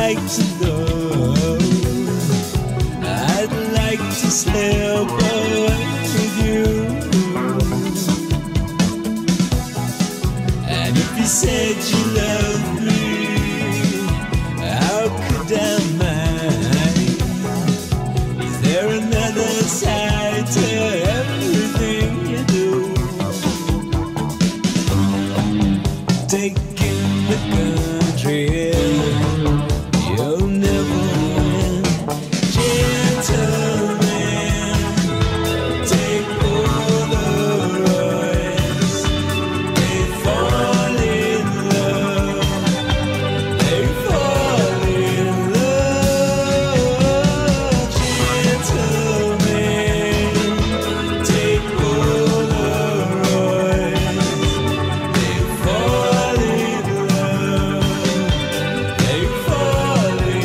like to know. I'd like to slip away with you. And if you said you loved me, how could I mind? Is there another side to everything you do? Taking the country, you'll never win. Gentlemen, take Polaroids. They fall in love. They fall in love. Gentlemen, take Polaroids. They fall in love. They fall in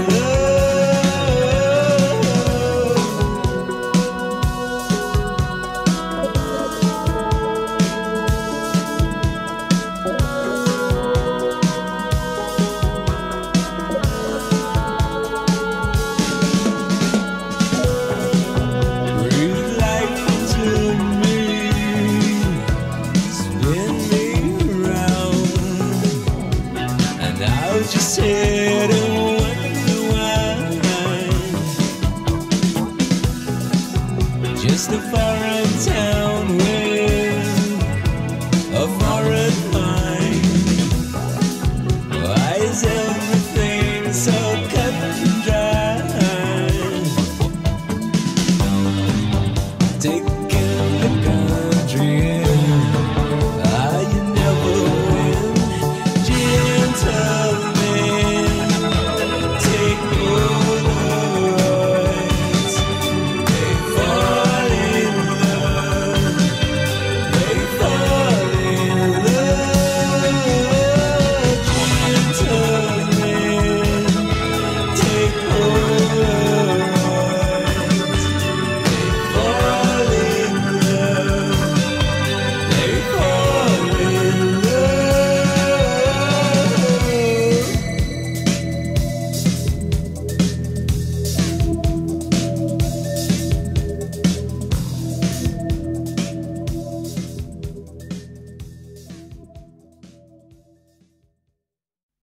breathe life into me, spin me around, and I'll just sit and wonder why. Just a foreign town with a foreign mind. Why is everything so cut and dry? Take